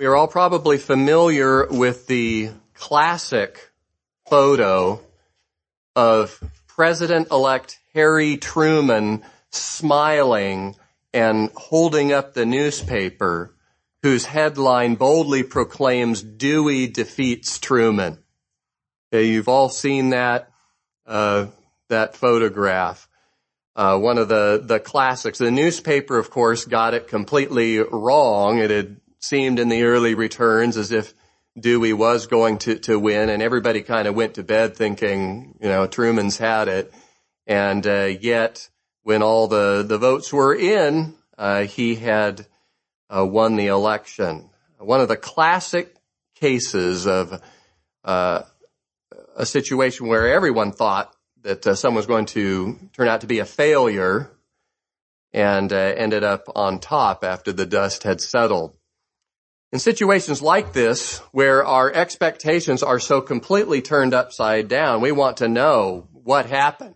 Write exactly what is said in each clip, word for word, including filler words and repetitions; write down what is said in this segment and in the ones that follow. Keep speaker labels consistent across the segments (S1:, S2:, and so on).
S1: We are all probably familiar with the classic photo of President-elect Harry Truman smiling and holding up the newspaper whose headline boldly proclaims, "Dewey defeats Truman." Okay, you've all seen that, uh, that photograph. Uh, one of the, the classics. The newspaper, of course, got it completely wrong. It had seemed in the early returns as if Dewey was going to, to win, and everybody kind of went to bed thinking, you know, Truman's had it. And uh, yet, when all the, the votes were in, uh, he had uh, won the election. One of the classic cases of uh, a situation where everyone thought that uh, someone was going to turn out to be a failure and uh, ended up on top after the dust had settled. In situations like this, where our expectations are so completely turned upside down, we want to know what happened.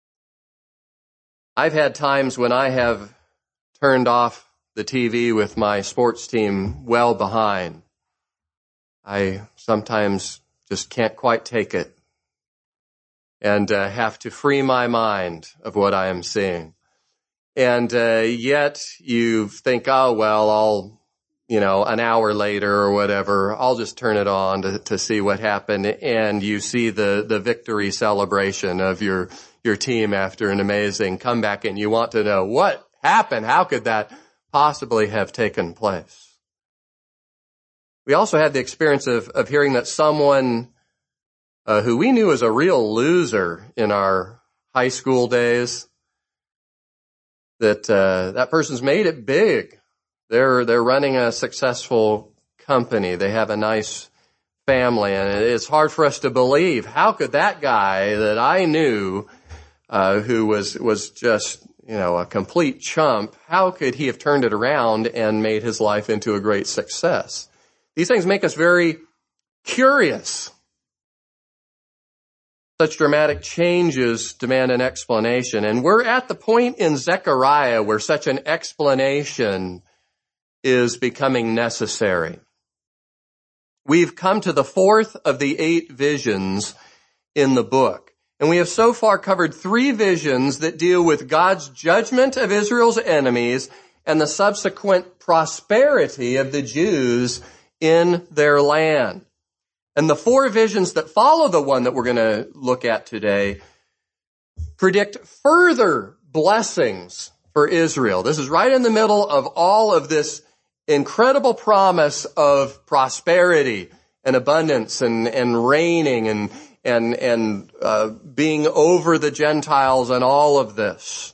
S1: I've had times when I have turned off the T V with my sports team well behind. I sometimes just can't quite take it and uh, have to free my mind of what I am seeing. And uh, yet you think, oh, well, I'll you know, an hour later or whatever, I'll just turn it on to, to see what happened. And you see the, the victory celebration of your, your team after an amazing comeback, and you want to know what happened. How could that possibly have taken place? We also had the experience of, of hearing that someone uh, who we knew as a real loser in our high school days, that uh, that person's made it big. They're, they're running a successful company. They have a nice family, and it's hard for us to believe. How could that guy that I knew, uh, who was, was just, you know, a complete chump, how could he have turned it around and made his life into a great success? These things make us very curious. Such dramatic changes demand an explanation, and we're at the point in Zechariah where such an explanation is becoming necessary. We've come to the fourth of the eight visions in the book, and we have so far covered three visions that deal with God's judgment of Israel's enemies and the subsequent prosperity of the Jews in their land. And the four visions that follow the one that we're going to look at today predict further blessings for Israel. This is right in the middle of all of this incredible promise of prosperity and abundance and, and reigning and, and, and, uh, being over the Gentiles and all of this.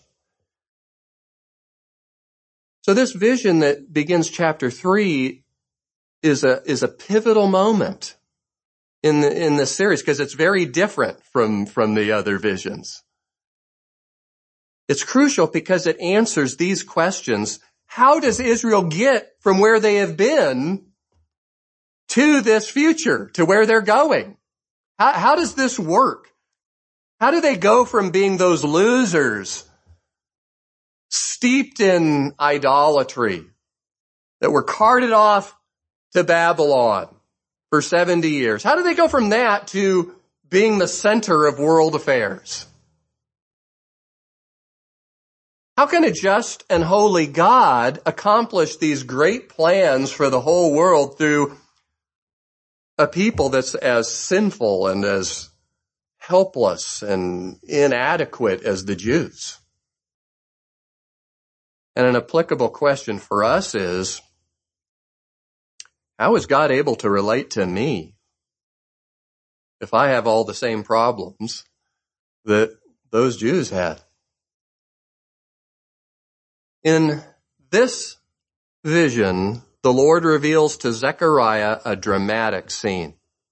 S1: So this vision that begins chapter three is a, is a pivotal moment in the, in this series because it's very different from, from the other visions. It's crucial because it answers these questions. How does Israel get from where they have been to this future, to where they're going? How, how does this work? How do they go from being those losers steeped in idolatry that were carted off to Babylon for seventy years? How do they go from that to being the center of world affairs? How can a just and holy God accomplish these great plans for the whole world through a people that's as sinful and as helpless and inadequate as the Jews? And an applicable question for us is, how is God able to relate to me if I have all the same problems that those Jews had? In this vision, the Lord reveals to Zechariah a dramatic scene.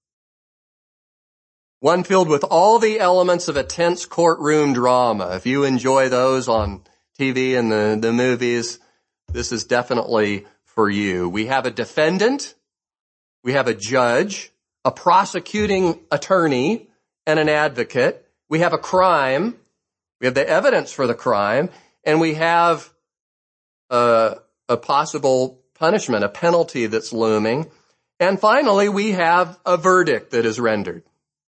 S1: One filled with all the elements of a tense courtroom drama. If you enjoy those on T V and the, the movies, this is definitely for you. We have a defendant, we have a judge, a prosecuting attorney, and an advocate. We have a crime, we have the evidence for the crime, and we have a, a possible punishment, a penalty that's looming. And finally, we have a verdict that is rendered.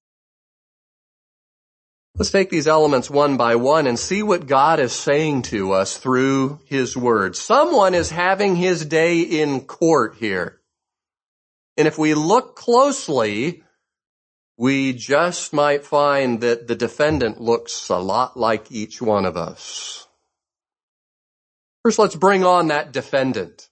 S1: Let's take these elements one by one and see what God is saying to us through his word. Someone is having his day in court here. And if we look closely, we just might find that the defendant looks a lot like each one of us. First, let's bring on that defendant.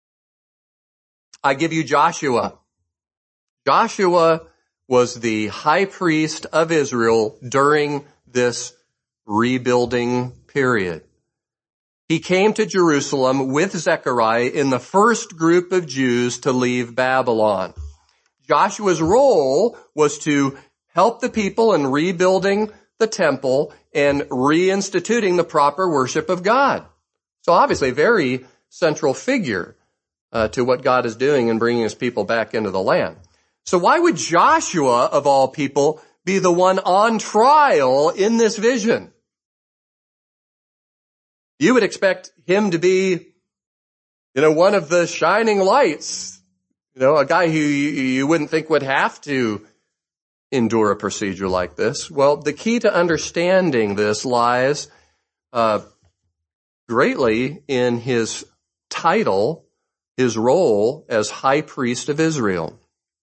S1: I give you Joshua. Joshua was the high priest of Israel during this rebuilding period. He came to Jerusalem with Zechariah in the first group of Jews to leave Babylon. Joshua's role was to help the people in rebuilding the temple and reinstituting the proper worship of God. So obviously a very central figure uh, to what God is doing in bringing his people back into the land. So why would Joshua, of all people, be the one on trial in this vision? You would expect him to be, you know, one of the shining lights, you know, a guy who you, you wouldn't think would have to endure a procedure like this. Well, the key to understanding this lies uh, greatly in his title, his role as high priest of Israel.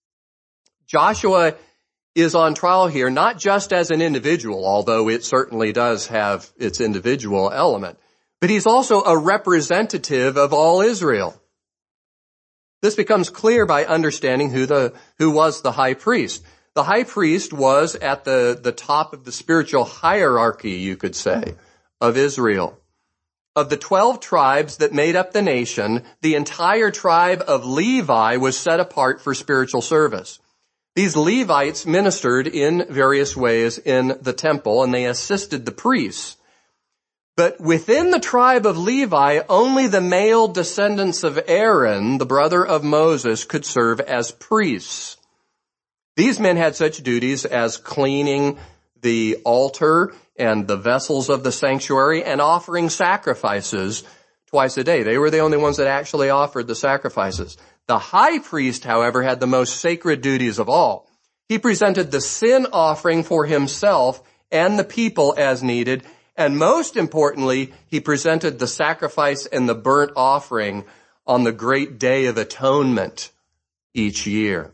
S1: Joshua is on trial here, not just as an individual, although it certainly does have its individual element, but he's also a representative of all Israel. This becomes clear by understanding who the, who was the high priest. The high priest was at the, the top of the spiritual hierarchy, you could say, of Israel. Of the twelve tribes that made up the nation, the entire tribe of Levi was set apart for spiritual service. These Levites ministered in various ways in the temple, and they assisted the priests. But within the tribe of Levi, only the male descendants of Aaron, the brother of Moses, could serve as priests. These men had such duties as cleaning the altar and the vessels of the sanctuary and offering sacrifices twice a day. They were the only ones that actually offered the sacrifices. The high priest, however, had the most sacred duties of all. He presented the sin offering for himself and the people as needed, and most importantly, he presented the sacrifice and the burnt offering on the great day of atonement each year.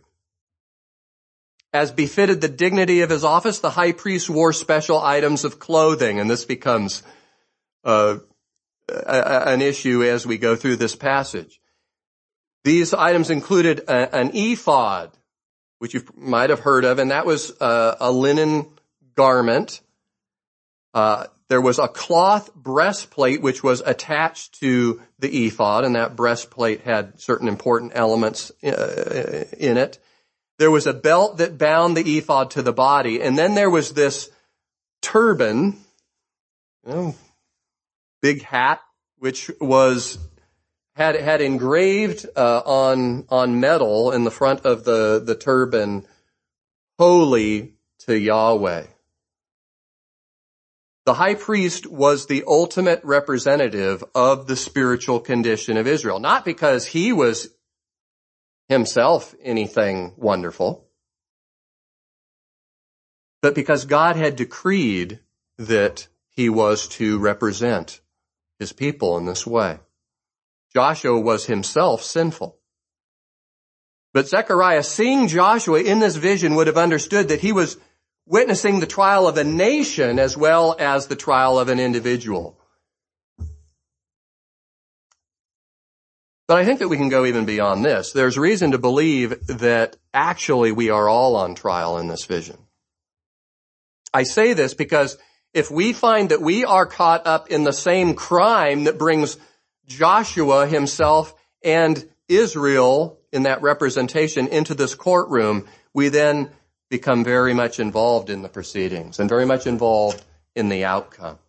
S1: As befitted the dignity of his office, the high priest wore special items of clothing, and this becomes uh, a, an issue as we go through this passage. These items included a, an ephod, which you might have heard of, and that was uh, a linen garment. Uh, there was a cloth breastplate which was attached to the ephod, and that breastplate had certain important elements uh, in it. There was a belt that bound the ephod to the body, and then there was this turban, you know, big hat, which was had had engraved uh, on on metal in the front of the the turban, "Holy to Yahweh." The high priest was the ultimate representative of the spiritual condition of Israel, not because he was himself anything wonderful, but because God had decreed that he was to represent his people in this way. Joshua was himself sinful. But Zechariah, seeing Joshua in this vision, would have understood that he was witnessing the trial of a nation as well as the trial of an individual. But I think that we can go even beyond this. There's reason to believe that actually we are all on trial in this vision. I say this because if we find that we are caught up in the same crime that brings Joshua himself and Israel in that representation into this courtroom, we then become very much involved in the proceedings and very much involved in the outcome.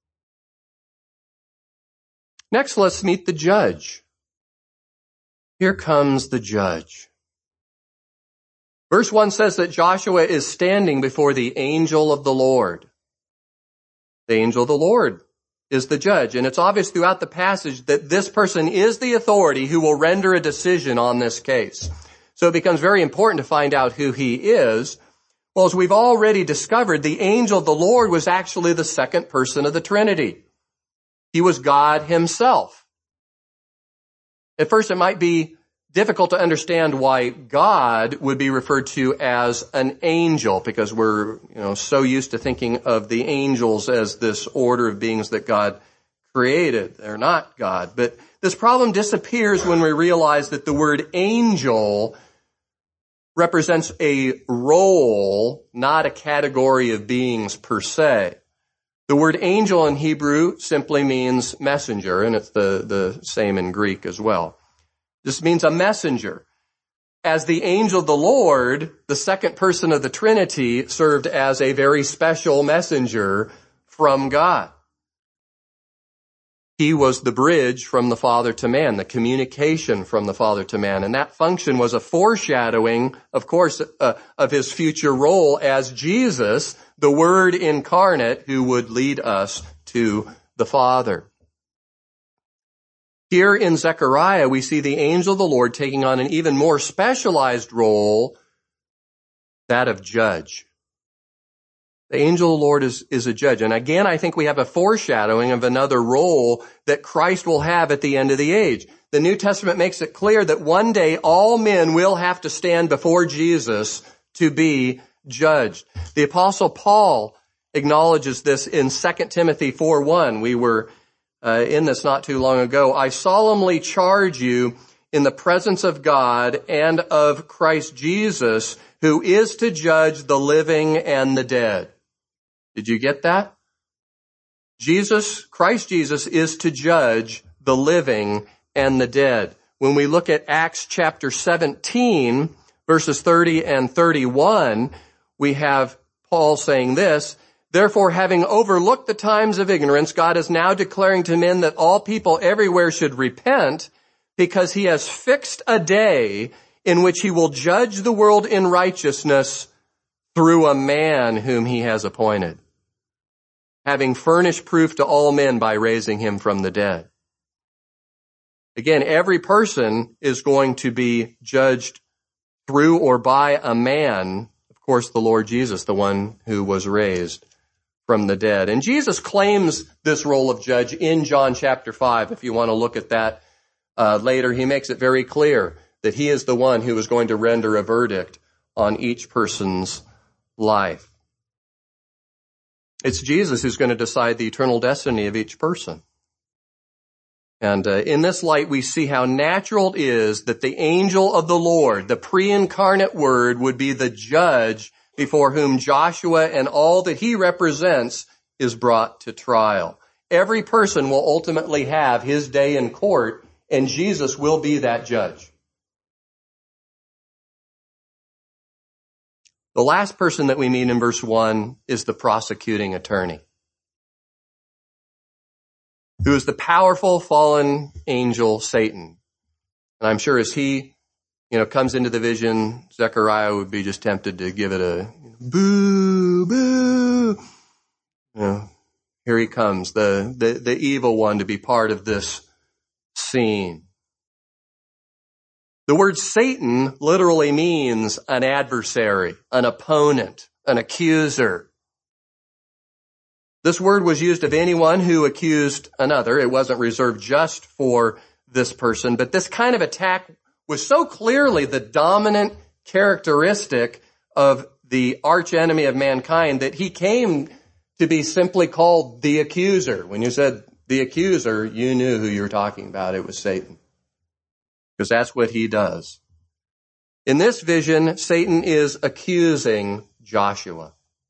S1: Next, let's meet the judge. Here comes the judge. Verse one says that Joshua is standing before the angel of the Lord. The angel of the Lord is the judge. And it's obvious throughout the passage that this person is the authority who will render a decision on this case. So it becomes very important to find out who he is. Well, as we've already discovered, the angel of the Lord was actually the second person of the Trinity. He was God himself. At first, it might be difficult to understand why God would be referred to as an angel, because we're, you know, so used to thinking of the angels as this order of beings that God created. They're not God. But this problem disappears when we realize that the word angel represents a role, not a category of beings per se. The word angel in Hebrew simply means messenger, and it's the, the same in Greek as well. This means a messenger. As the angel of the Lord, the second person of the Trinity served as a very special messenger from God. He was the bridge from the Father to man, the communication from the Father to man. And that function was a foreshadowing, of course, uh, of his future role as Jesus, the Word incarnate, who would lead us to the Father. Here in Zechariah, we see the angel of the Lord taking on an even more specialized role, that of judge. The angel of the Lord is, is a judge. And again, I think we have a foreshadowing of another role that Christ will have at the end of the age. The New Testament makes it clear that one day all men will have to stand before Jesus to be judged. The Apostle Paul acknowledges this in Second Timothy four one. We were uh, in this not too long ago. I solemnly charge you in the presence of God and of Christ Jesus, who is to judge the living and the dead. Did you get that? Jesus, Christ Jesus, is to judge the living and the dead. When we look at Acts chapter seventeen, verses thirty and thirty-one, we have Paul saying this, therefore, having overlooked the times of ignorance, God is now declaring to men that all people everywhere should repent, because he has fixed a day in which he will judge the world in righteousness through a man whom he has appointed, having furnished proof to all men by raising him from the dead. Again, every person is going to be judged through or by a man, of course, the Lord Jesus, the one who was raised from the dead. And Jesus claims this role of judge in John chapter five. If you want to look at that uh, later, he makes it very clear that he is the one who is going to render a verdict on each person's life. It's Jesus who's going to decide the eternal destiny of each person. And uh, in this light, we see how natural it is that the angel of the Lord, the pre-incarnate Word, would be the judge before whom Joshua and all that he represents is brought to trial. Every person will ultimately have his day in court, and Jesus will be that judge. The last person that we meet in verse one is the prosecuting attorney, who is the powerful fallen angel Satan. And I'm sure as he, you know, comes into the vision, Zechariah would be just tempted to give it a boo, boo. You know, here he comes, the, the, the evil one, to be part of this scene. The word Satan literally means an adversary, an opponent, an accuser. This word was used of anyone who accused another. It wasn't reserved just for this person, but this kind of attack was so clearly the dominant characteristic of the archenemy of mankind that he came to be simply called the accuser. When you said the accuser, you knew who you were talking about. It was Satan. Because that's what he does. In this vision, Satan is accusing Joshua.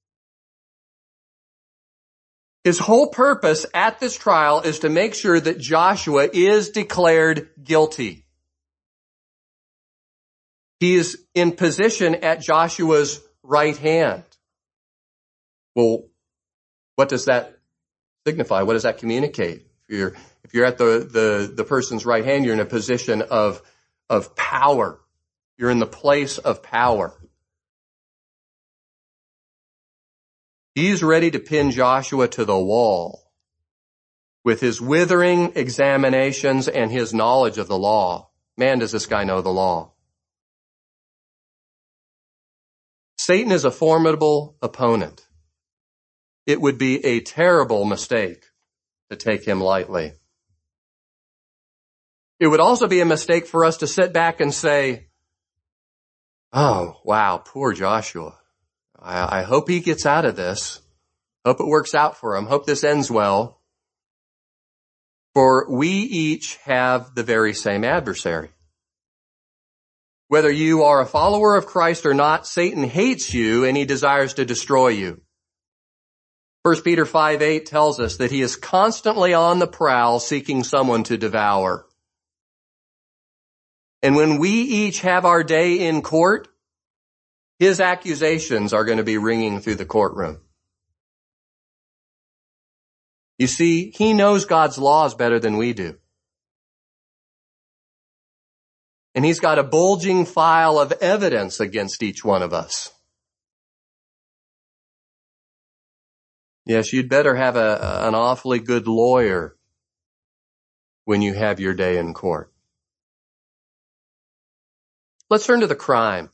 S1: His whole purpose at this trial is to make sure that Joshua is declared guilty. He is in position at Joshua's right hand. Well, what does that signify? What does that communicate? If you're If you're at the, the, the person's right hand, you're in a position of, of power. You're in the place of power. He's ready to pin Joshua to the wall with his withering examinations and his knowledge of the law. Man, does this guy know the law. Satan is a formidable opponent. It would be a terrible mistake to take him lightly. It would also be a mistake for us to sit back and say, oh, wow, poor Joshua. I, I hope he gets out of this. Hope it works out for him. Hope this ends well. For we each have the very same adversary. Whether you are a follower of Christ or not, Satan hates you and he desires to destroy you. First Peter five eight tells us that he is constantly on the prowl seeking someone to devour. And when we each have our day in court, his accusations are going to be ringing through the courtroom. You see, he knows God's laws better than we do. And he's got a bulging file of evidence against each one of us. Yes, you'd better have a, an awfully good lawyer when you have your day in court. Let's turn to the crime.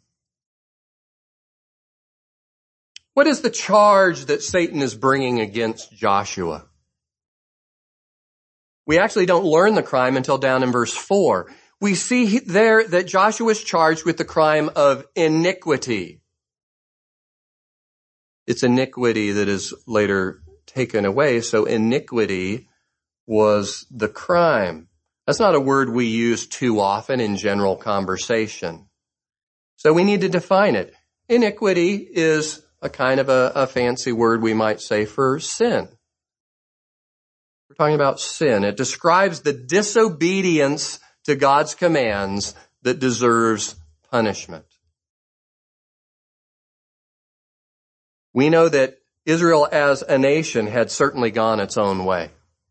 S1: What is the charge that Satan is bringing against Joshua? We actually don't learn the crime until down in verse four. We see there that Joshua is charged with the crime of iniquity. It's iniquity that is later taken away, so iniquity was the crime. That's not a word we use too often in general conversation. So we need to define it. Iniquity is a kind of a, a fancy word we might say for sin. We're talking about sin. It describes the disobedience to God's commands that deserves punishment. We know that Israel as a nation had certainly gone its own way.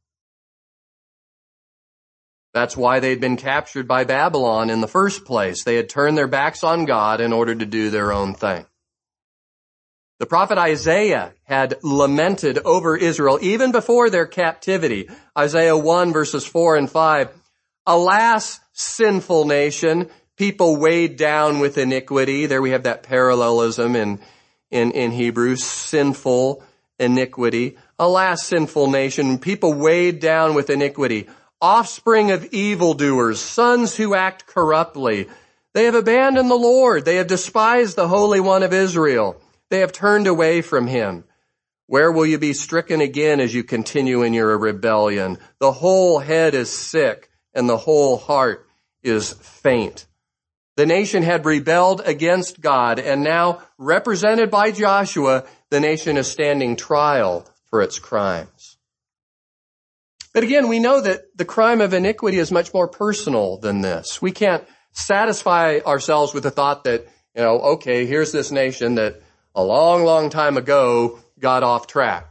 S1: That's why they'd been captured by Babylon in the first place. They had turned their backs on God in order to do their own thing. The prophet Isaiah had lamented over Israel even before their captivity. Isaiah one verses four and five. Alas, sinful nation, people weighed down with iniquity. There we have that parallelism in, in, in Hebrew, sinful iniquity. Alas, sinful nation, people weighed down with iniquity. Offspring of evildoers, sons who act corruptly. They have abandoned the Lord. They have despised the Holy One of Israel. They have turned away from him. Where will you be stricken again as you continue in your rebellion? The whole head is sick and the whole heart is faint. The nation had rebelled against God, and now, represented by Joshua, the nation is standing trial for its crimes. But again, we know that the crime of iniquity is much more personal than this. We can't satisfy ourselves with the thought that, you know, okay, here's this nation that a long, long time ago got off track.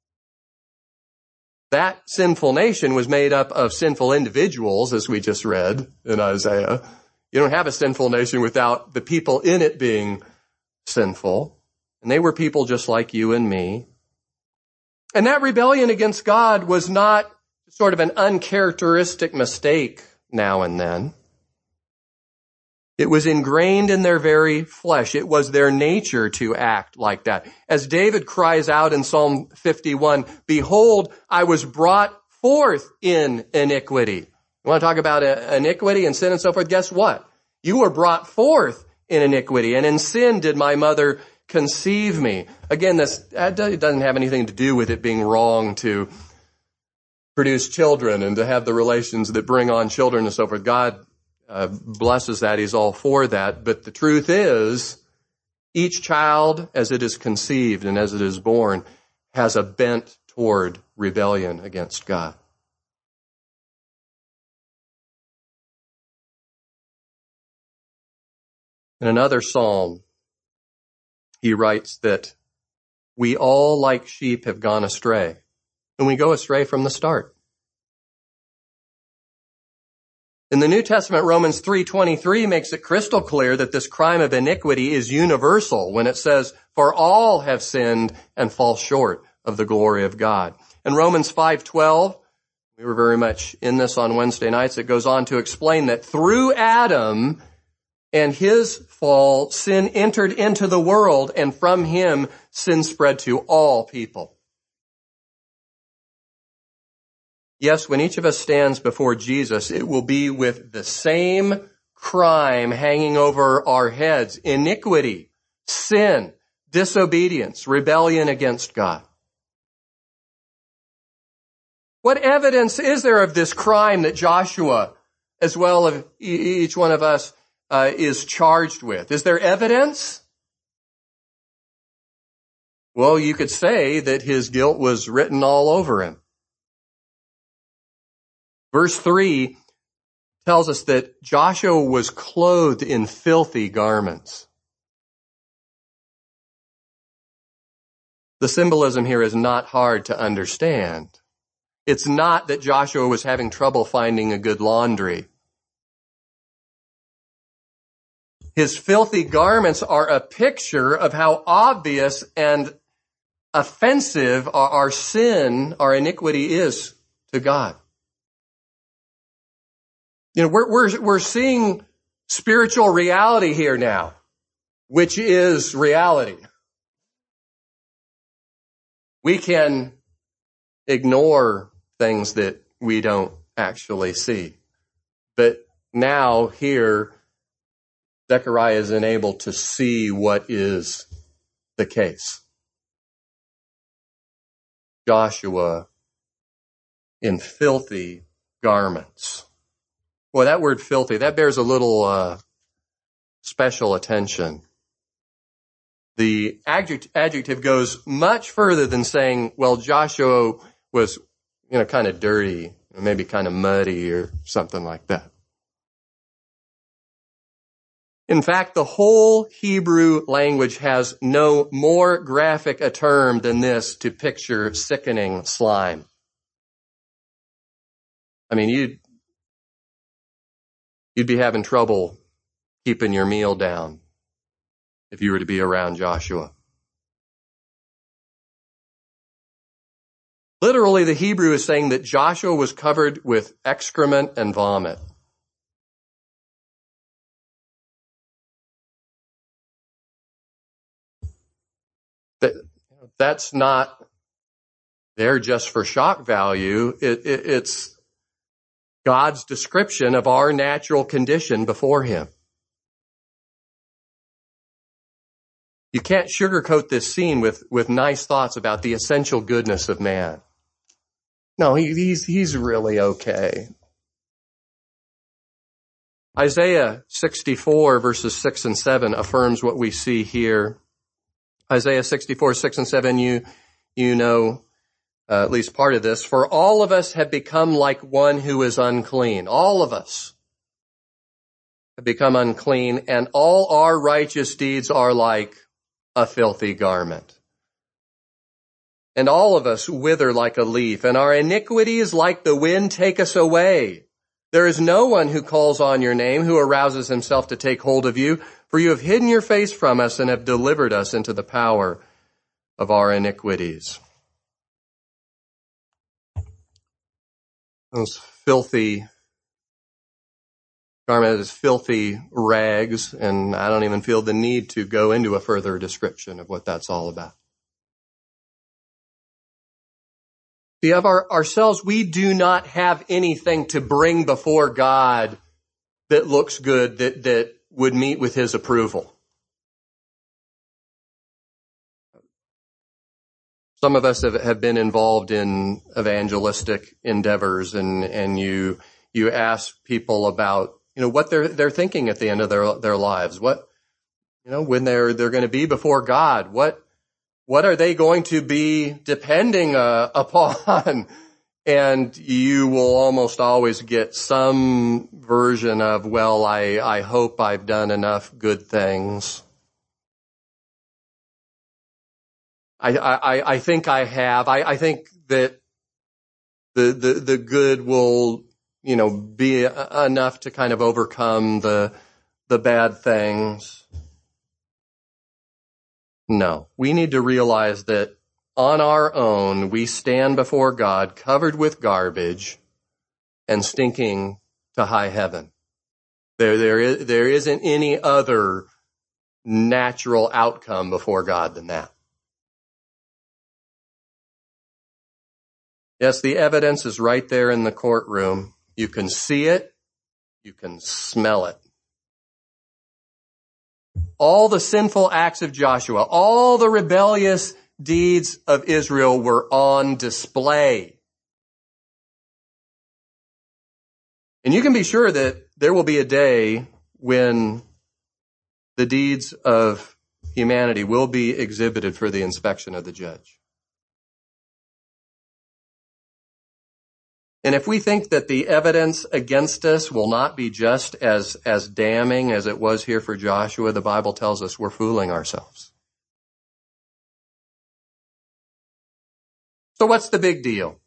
S1: That sinful nation was made up of sinful individuals, as we just read in Isaiah. You don't have a sinful nation without the people in it being sinful. And they were people just like you and me. And that rebellion against God was not sort of an uncharacteristic mistake now and then. It was ingrained in their very flesh. It was their nature to act like that. As David cries out in Psalm fifty-one, behold, I was brought forth in iniquity. You want to talk about iniquity and sin and so forth? Guess what? You were brought forth in iniquity, and in sin did my mother conceive me. Again, this it doesn't have anything to do with it being wrong to produce children and to have the relations that bring on children and so forth. God Uh, blesses that. He's all for that. But the truth is, each child, as it is conceived and as it is born, has a bent toward rebellion against God. In another psalm, he writes that we all like sheep have gone astray, and we go astray from the start. In the New Testament, Romans three twenty-three makes it crystal clear that this crime of iniquity is universal when it says, for all have sinned and fall short of the glory of God. In Romans five twelve, We were very much in this on Wednesday nights. It goes on to explain that through Adam and his fall, sin entered into the world, and from him, sin spread to all people. Yes, when each of us stands before Jesus, it will be with the same crime hanging over our heads: iniquity, sin, disobedience, rebellion against God. What evidence is there of this crime that Joshua, as well as each one of us, uh, is charged with? Is there evidence? Well, you could say that his guilt was written all over him. Verse three tells us that Joshua was clothed in filthy garments. The symbolism here is not hard to understand. It's not that Joshua was having trouble finding a good laundry. His filthy garments are a picture of how obvious and offensive our sin, our iniquity is to God. You know, we're, we're, we're seeing spiritual reality here now, which is reality. We can ignore things that we don't actually see. But now here, Zechariah is enabled to see what is the case. Joshua in filthy garments. Well, that word filthy, that bears a little uh, special attention. The adjective, adjective goes much further than saying, well, Joshua was, you know, kind of dirty, or maybe kind of muddy or something like that. In fact, the whole Hebrew language has no more graphic a term than this to picture sickening slime. I mean, you'd, you'd be having trouble keeping your meal down if you were to be around Joshua. Literally, the Hebrew is saying that Joshua was covered with excrement and vomit. That, that's not there just for shock value. It, it, it's God's description of our natural condition before him. You can't sugarcoat this scene with, with nice thoughts about the essential goodness of man. No, he, he's, he's really okay. Isaiah sixty-four verses six and seven affirms what we see here. Isaiah sixty-four, six and seven, you, you know, uh, at least part of this. For all of us have become like one who is unclean. All of us have become unclean, and all our righteous deeds are like a filthy garment. And all of us wither like a leaf, and our iniquities like the wind take us away. There is no one who calls on your name, who arouses himself to take hold of you, for you have hidden your face from us and have delivered us into the power of our iniquities. Those filthy garments, filthy rags, and I don't even feel the need to go into a further description of what that's all about. See, of our, ourselves, we do not have anything to bring before God that looks good, that, that would meet with his approval. Some of us have, have been involved in evangelistic endeavors, and, and you, you ask people about, you know, what they're, they're thinking at the end of their, their lives. What, you know, when they're, they're going to be before God, what, what are they going to be depending uh, upon? And you will almost always get some version of, well, I, I hope I've done enough good things. I, I, I think I have. I, I think that the, the, the good will, you know, be enough to kind of overcome the, the bad things. No, we need to realize that on our own, we stand before God covered with garbage, and stinking to high heaven. There, there, is, there isn't any other natural outcome before God than that. Yes, the evidence is right there in the courtroom. You can see it. You can smell it. All the sinful acts of Joshua, all the rebellious deeds of Israel were on display. And you can be sure that there will be a day when the deeds of humanity will be exhibited for the inspection of the judge. And if we think that the evidence against us will not be just as, as damning as it was here for Joshua, the Bible tells us we're fooling ourselves. So what's the big deal?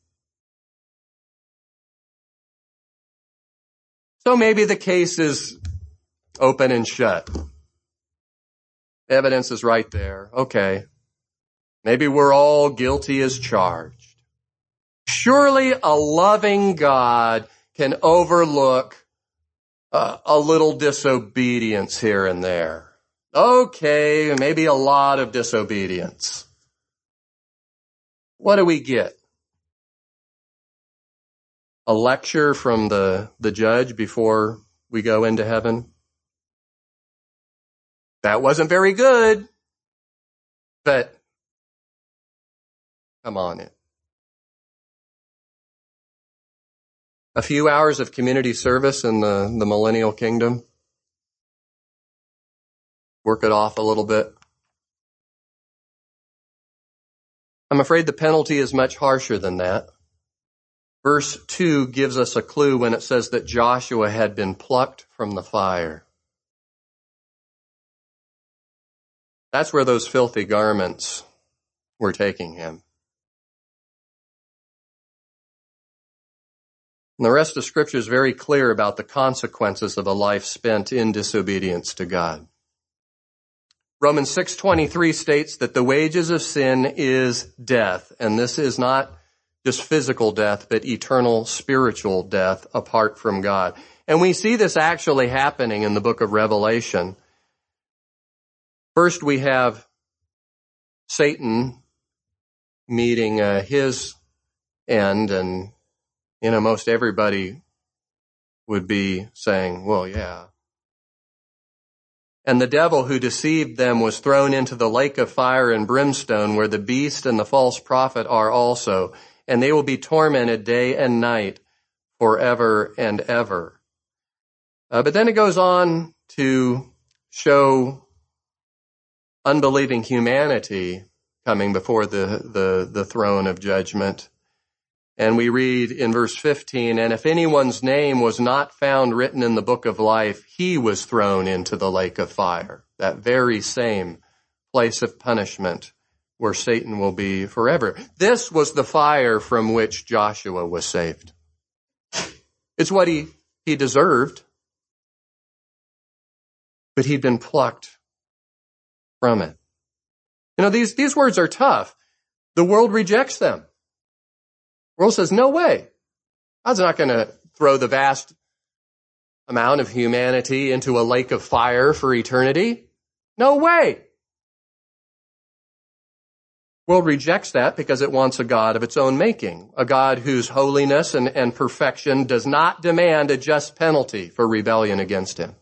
S1: So maybe the case is open and shut. Evidence is right there. Okay. Maybe we're all guilty as charged. Surely a loving God can overlook uh, a little disobedience here and there. Okay, maybe a lot of disobedience. What do we get? A lecture from the, the judge before we go into heaven? That wasn't very good, but come on in. A few hours of community service in the, the millennial kingdom. Work it off a little bit. I'm afraid the penalty is much harsher than that. Verse two gives us a clue when it says that Joshua had been plucked from the fire. That's where those filthy garments were taking him. And the rest of Scripture is very clear about the consequences of a life spent in disobedience to God. Romans six twenty-three states that the wages of sin is death, and this is not just physical death, but eternal spiritual death apart from God. And we see this actually happening in the book of Revelation. First, we have Satan meeting uh, his end, and you know, most everybody would be saying, well, yeah. And the devil who deceived them was thrown into the lake of fire and brimstone, where the beast and the false prophet are also, and they will be tormented day and night forever and ever. Uh, but then it goes on to show unbelieving humanity coming before the, the, the throne of judgment. And we read in verse fifteen, and if anyone's name was not found written in the book of life, he was thrown into the lake of fire, that very same place of punishment where Satan will be forever. This was the fire from which Joshua was saved. It's what he, he deserved, but he'd been plucked from it. You know, these, these words are tough. The world rejects them. The world says, no way. God's not going to throw the vast amount of humanity into a lake of fire for eternity. No way. The world rejects that because it wants a God of its own making, a God whose holiness and, and perfection does not demand a just penalty for rebellion against him.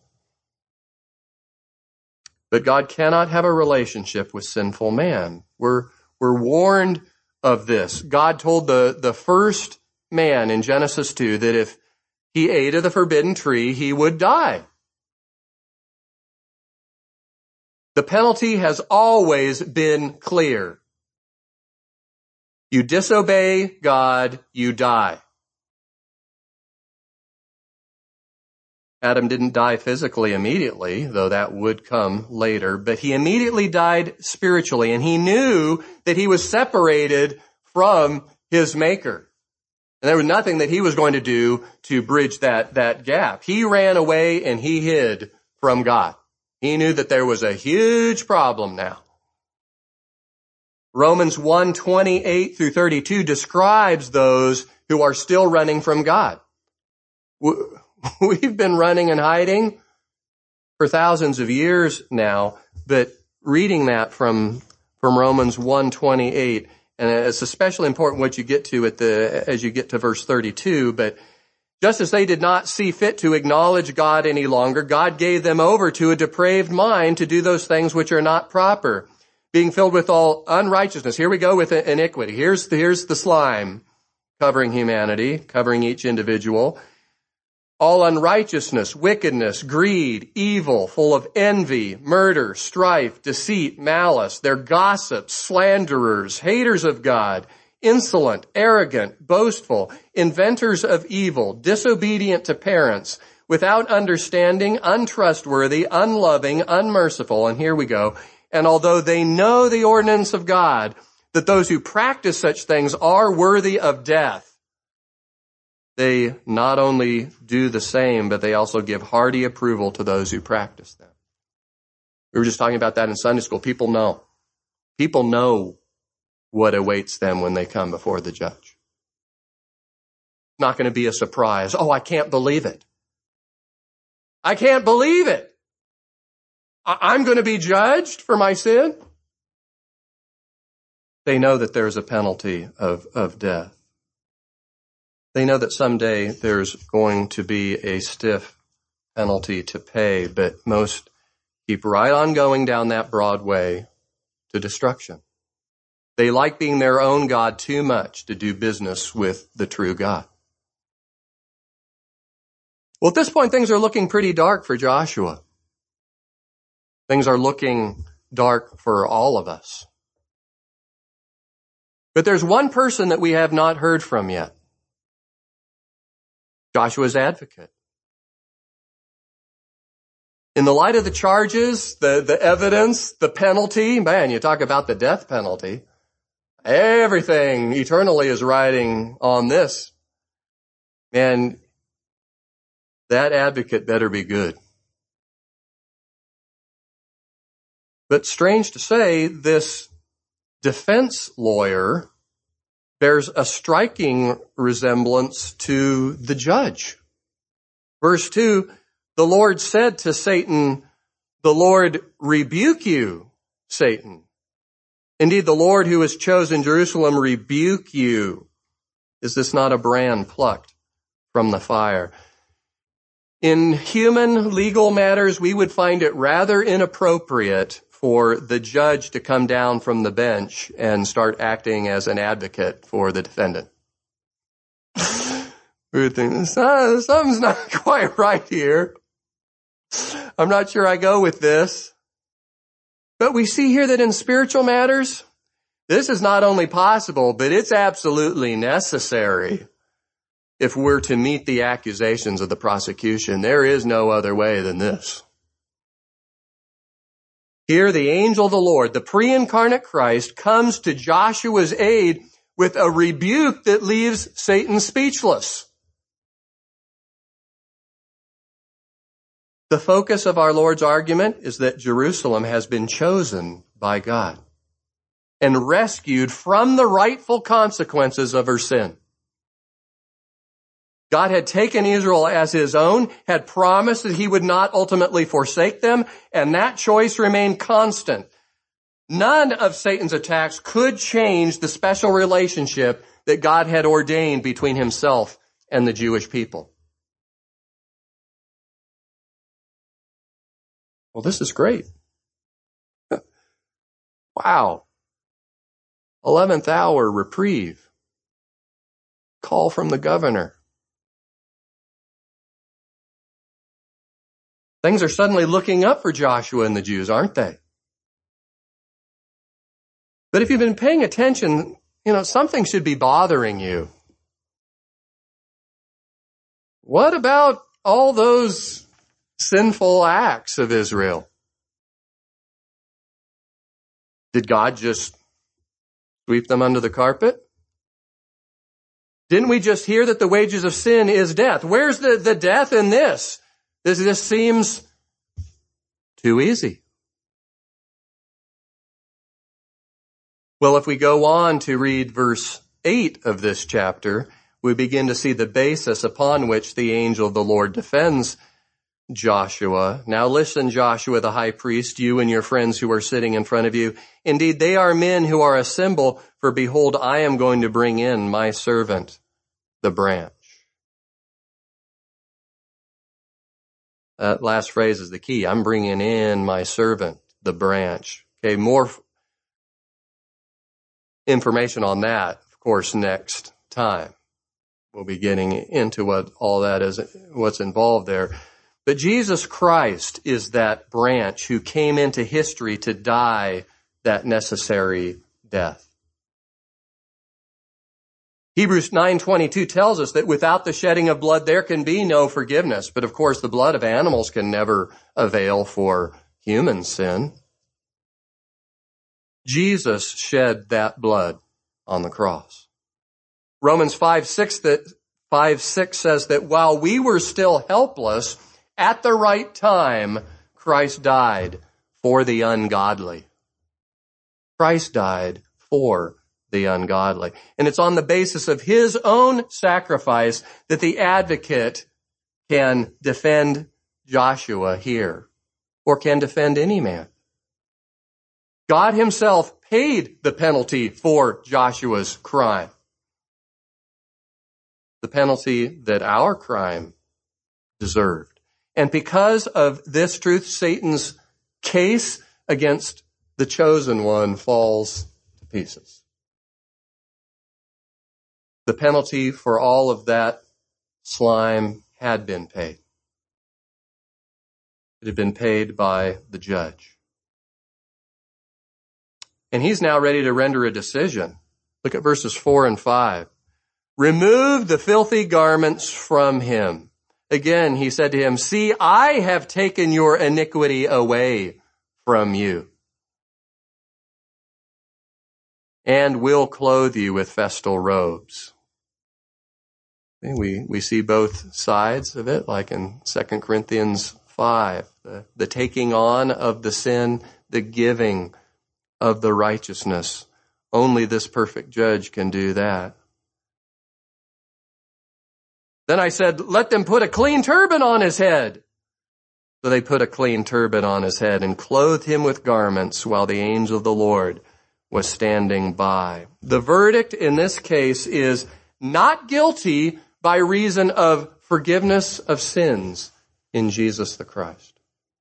S1: But God cannot have a relationship with sinful man. We're, we're warned of this. God told the, the first man in Genesis two that if he ate of the forbidden tree, he would die. The penalty has always been clear. You disobey God, you die. Adam didn't die physically immediately, though that would come later, but he immediately died spiritually, and he knew that he was separated from his Maker. And there was nothing that he was going to do to bridge that, that gap. He ran away and he hid from God. He knew that there was a huge problem now. Romans one twenty-eight through thirty-two describes those who are still running from God. We've been running and hiding for thousands of years now, but reading that from, from Romans one twenty-eight, and it's especially important what you get to at the, as you get to verse thirty-two, but just as they did not see fit to acknowledge God any longer, God gave them over to a depraved mind to do those things which are not proper, being filled with all unrighteousness. Here we go with iniquity. Here's the, here's the slime covering humanity, covering each individual. All unrighteousness, wickedness, greed, evil, full of envy, murder, strife, deceit, malice. They're gossips, slanderers, haters of God, insolent, arrogant, boastful, inventors of evil, disobedient to parents, without understanding, untrustworthy, unloving, unmerciful. And here we go. And although they know the ordinance of God, that those who practice such things are worthy of death, they not only do the same, but they also give hearty approval to those who practice them. We were just talking about that in Sunday school. People know. People know what awaits them when they come before the judge. It's not going to be a surprise. Oh, I can't believe it. I can't believe it. I- I'm going to be judged for my sin. They know that there's a penalty of, of death. They know that someday there's going to be a stiff penalty to pay, but most keep right on going down that broad way to destruction. They like being their own God too much to do business with the true God. Well, at this point, things are looking pretty dark for Joshua. Things are looking dark for all of us. But there's one person that we have not heard from yet. Joshua's advocate. In the light of the charges, the, the evidence, the penalty, man, you talk about the death penalty. Everything eternally is riding on this. Man, that advocate better be good. But strange to say, this defense lawyer bears a striking resemblance to the judge. Verse two, the Lord said to Satan, "The Lord rebuke you, Satan. Indeed, the Lord who has chosen Jerusalem rebuke you. Is this not a brand plucked from the fire?" In human legal matters, we would find it rather inappropriate for the judge to come down from the bench and start acting as an advocate for the defendant. We would think, something's not quite right here. I'm not sure I go with this. But we see here that in spiritual matters, this is not only possible, but it's absolutely necessary if we're to meet the accusations of the prosecution. There is no other way than this. Here, the angel of the Lord, the pre-incarnate Christ, comes to Joshua's aid with a rebuke that leaves Satan speechless. The focus of our Lord's argument is that Jerusalem has been chosen by God and rescued from the rightful consequences of her sin. God had taken Israel as his own, had promised that he would not ultimately forsake them, and that choice remained constant. None of Satan's attacks could change the special relationship that God had ordained between himself and the Jewish people. Well, this is great. Wow. eleventh hour reprieve. Call from the governor. Things are suddenly looking up for Joshua and the Jews, aren't they? But if you've been paying attention, you know, something should be bothering you. What about all those sinful acts of Israel? Did God just sweep them under the carpet? Didn't we just hear that the wages of sin is death? Where's the, the death in this? This, this seems too easy. Well, if we go on to read verse eight of this chapter, we begin to see the basis upon which the angel of the Lord defends Joshua. Now listen, Joshua the high priest, you and your friends who are sitting in front of you. Indeed, they are men who are a symbol, for behold, I am going to bring in my servant, the branch. That last phrase is the key. I'm bringing in my servant, the branch. Okay, more information on that, of course, next time. We'll be getting into what all that is, what's involved there. But Jesus Christ is that branch who came into history to die that necessary death. Hebrews nine twenty-two tells us that without the shedding of blood, there can be no forgiveness. But of course, the blood of animals can never avail for human sin. Jesus shed that blood on the cross. Romans five six that five six says that while we were still helpless, at the right time, Christ died for the ungodly. Christ died for the ungodly. And it's on the basis of his own sacrifice that the advocate can defend Joshua here, or can defend any man. God himself paid the penalty for Joshua's crime. The penalty that our crime deserved. And because of this truth, Satan's case against the chosen one falls to pieces. The penalty for all of that slime had been paid. It had been paid by the judge. And he's now ready to render a decision. Look at verses four and five. Remove the filthy garments from him. Again, he said to him, see, I have taken your iniquity away from you, and will clothe you with festal robes. We, we see both sides of it, like in Second Corinthians five, the, the taking on of the sin, the giving of the righteousness. Only this perfect judge can do that. Then I said, let them put a clean turban on his head. So they put a clean turban on his head and clothed him with garments while the angel of the Lord was standing by. The verdict in this case is not guilty by reason of forgiveness of sins in Jesus the Christ.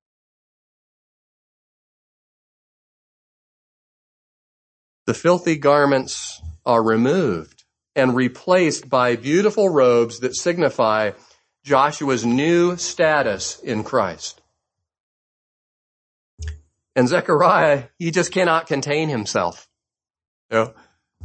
S1: The filthy garments are removed and replaced by beautiful robes that signify Joshua's new status in Christ. And Zechariah, he just cannot contain himself. You know,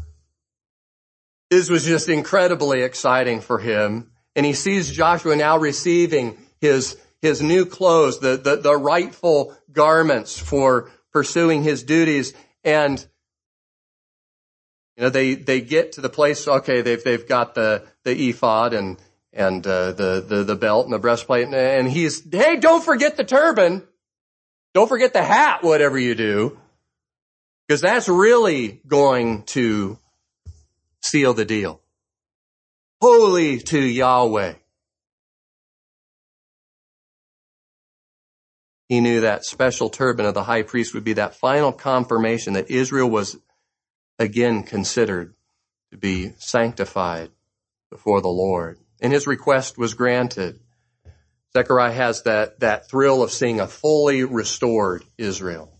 S1: this was just incredibly exciting for him. And he sees Joshua now receiving his, his new clothes, the, the, the rightful garments for pursuing his duties. And you know, they, they get to the place, okay, they've, they've got the, the ephod and, and, uh, the, the, the belt and the breastplate. And, and he's, hey, don't forget the turban. Don't forget the hat, whatever you do. Because that's really going to seal the deal. Holy to Yahweh. He knew that special turban of the high priest would be that final confirmation that Israel was again considered to be sanctified before the Lord. And his request was granted. Zechariah has that, that thrill of seeing a fully restored Israel.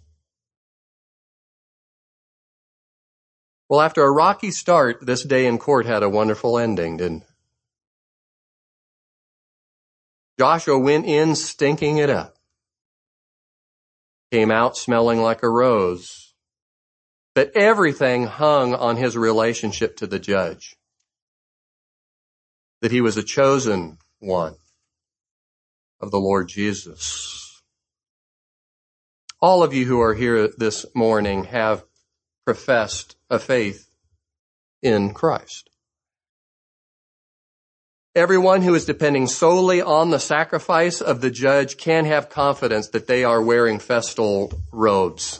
S1: Well, after a rocky start, this day in court had a wonderful ending, didn't it? Joshua went in stinking it up. Came out smelling like a rose. But everything hung on his relationship to the judge. That he was a chosen one of the Lord Jesus. All of you who are here this morning have professed a faith in Christ. Everyone who is depending solely on the sacrifice of the judge can have confidence that they are wearing festal robes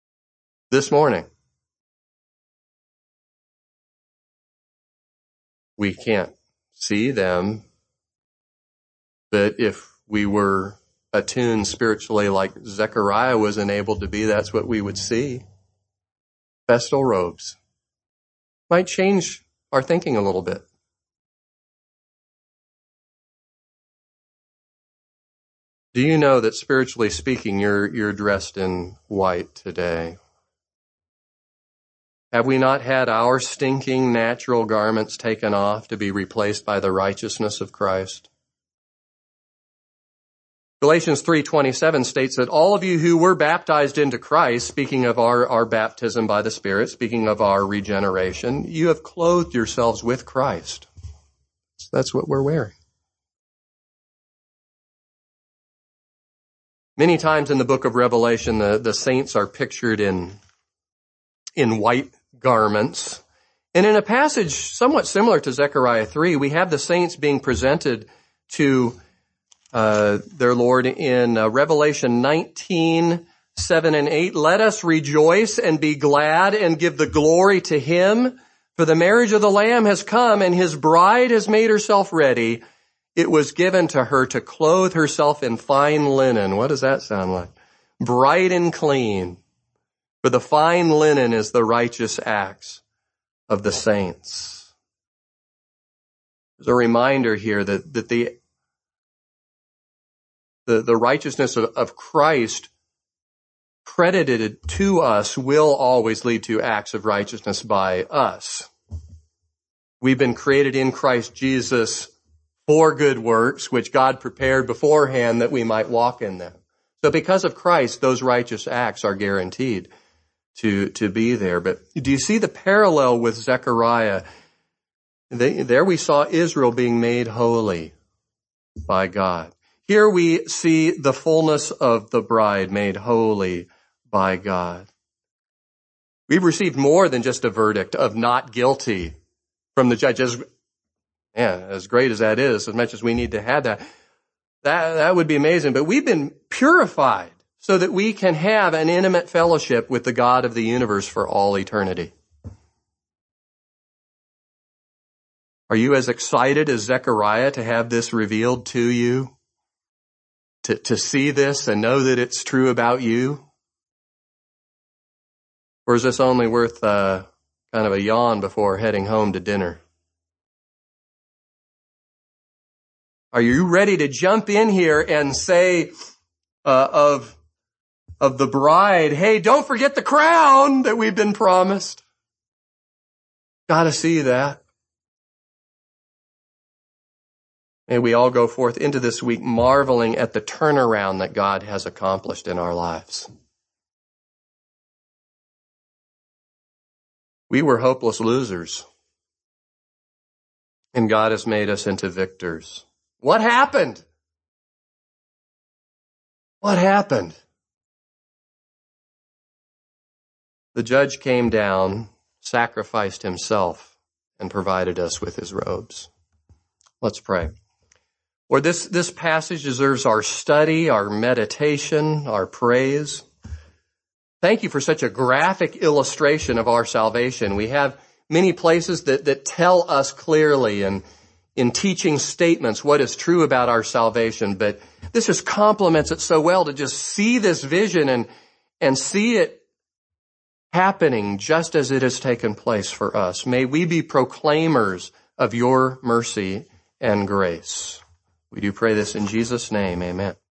S1: this morning. We can't see them, but if we were attuned spiritually like Zechariah was enabled to be, that's what we would see. Festal robes might change our thinking a little bit. Do you know that spiritually speaking, you're, you're dressed in white today? Have we not had our stinking natural garments taken off to be replaced by the righteousness of Christ? Galatians three twenty-seven states that all of you who were baptized into Christ, speaking of our, our baptism by the Spirit, speaking of our regeneration, you have clothed yourselves with Christ. So that's what we're wearing. Many times in the book of Revelation, the, the saints are pictured in, in white garments. And in a passage somewhat similar to Zechariah three, we have the saints being presented to uh, their Lord in uh, Revelation nineteen, seven and eight. Let us rejoice and be glad and give the glory to him, for the marriage of the Lamb has come and his bride has made herself ready. It was given to her to clothe herself in fine linen. What does that sound like? Bright and clean. For the fine linen is the righteous acts of the saints. There's a reminder here that, that the, the, the righteousness of, of Christ credited to us will always lead to acts of righteousness by us. We've been created in Christ Jesus for good works, which God prepared beforehand that we might walk in them. So because of Christ, those righteous acts are guaranteed to, to be there. But do you see the parallel with Zechariah? They, there we saw Israel being made holy by God. Here we see the fullness of the bride made holy by God. We've received more than just a verdict of not guilty from the judge. As, man, as great as that is, as much as we need to have that, that, that would be amazing. But we've been purified so that we can have an intimate fellowship with the God of the universe for all eternity. Are you as excited as Zechariah to have this revealed to you? To, to see this and know that it's true about you? Or is this only worth uh, kind of a yawn before heading home to dinner? Are you ready to jump in here and say uh, of, of the bride, hey, don't forget the crown that we've been promised? Gotta see that. May we all go forth into this week marveling at the turnaround that God has accomplished in our lives. We were hopeless losers, and God has made us into victors. What happened? What happened? The judge came down, sacrificed himself, and provided us with his robes. Let's pray. Lord, this, this passage deserves our study, our meditation, our praise. Thank you for such a graphic illustration of our salvation. We have many places that, that tell us clearly and in teaching statements what is true about our salvation, but this just complements it so well to just see this vision and, and see it happening just as it has taken place for us. May we be proclaimers of your mercy and grace. We do pray this in Jesus' name. Amen.